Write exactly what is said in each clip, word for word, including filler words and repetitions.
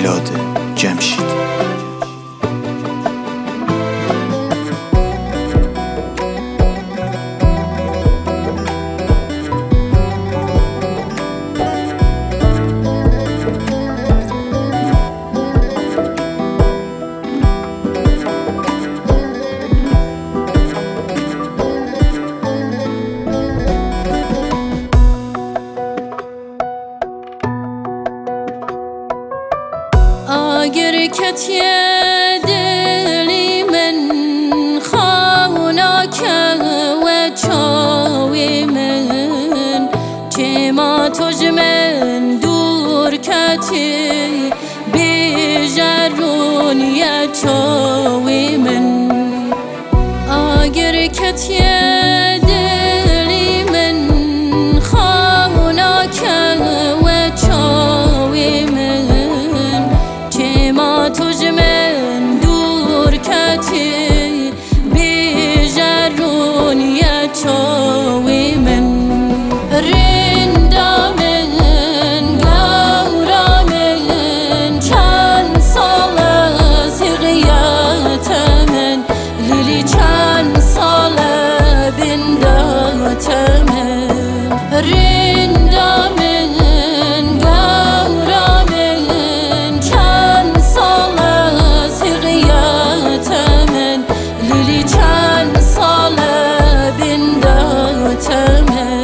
میلاد جمشید. اگر کتیه دلی من خاناکه و چاوی من چه ما توج من دور کتی بیجرون یا چاوی من اگر کتیه دلی من خاناکه و چاوی من توج من دور کتی بیجرون یا چاوی من رندا من گورا من چند سال از غیات من لیلی چند سال بندات من رندا من گورا من چند سال از غیات من لیلی چند سال بندات من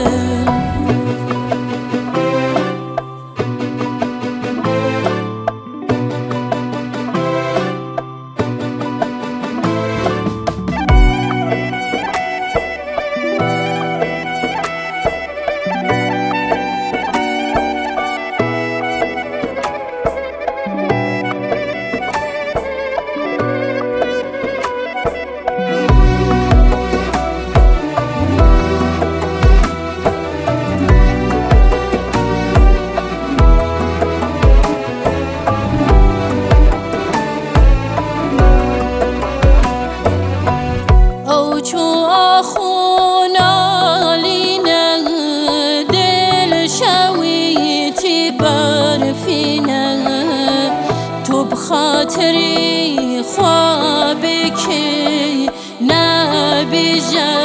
تو بخاطری خوابی که نبی